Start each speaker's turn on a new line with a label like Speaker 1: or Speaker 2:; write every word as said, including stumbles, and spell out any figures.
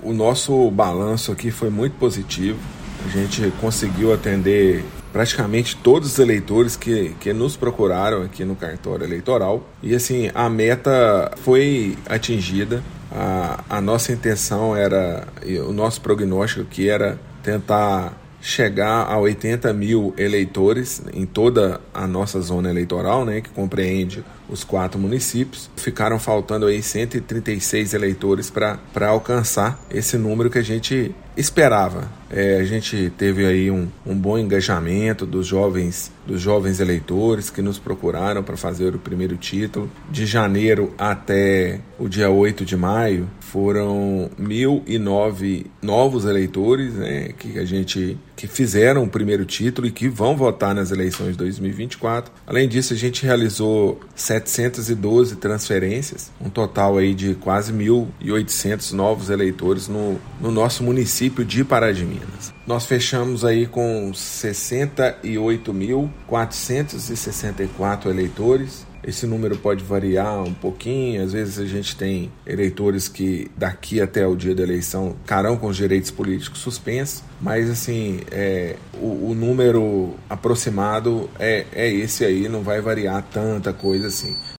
Speaker 1: o nosso balanço aqui foi muito positivo. A gente conseguiu atender praticamente todos os eleitores que, que nos procuraram aqui no cartório eleitoral. E assim, a meta foi atingida. A, a nossa intenção era, o nosso prognóstico que era tentar chegar a oitenta mil eleitores em toda a nossa zona eleitoral, né, que compreende os quatro municípios. Ficaram faltando aí cento e trinta e seis eleitores para para alcançar esse número que a gente esperava. É, a gente teve aí um, um bom engajamento dos jovens, dos jovens eleitores que nos procuraram para fazer o primeiro título. De janeiro até o dia oito de maio, foram mil e nove novos eleitores, né, que a gente que fizeram o primeiro título e que vão votar nas eleições de dois mil e vinte e quatro. Além disso, a gente realizou setecentas e doze transferências, um total aí de quase mil e oitocentos novos eleitores no, no nosso município de Pará de Minas. Nós fechamos aí com sessenta e oito mil quatrocentos e sessenta e quatro eleitores. Esse número pode variar um pouquinho, às vezes a gente tem eleitores que daqui até o dia da eleição ficarão com os direitos políticos suspensos, mas assim, é, o, o número aproximado é, é esse aí, não vai variar tanta coisa assim.